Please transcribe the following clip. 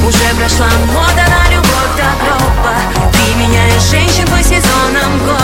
Уже прошла мода на любовь до гроба. Ты меняешь женщин по сезонам года.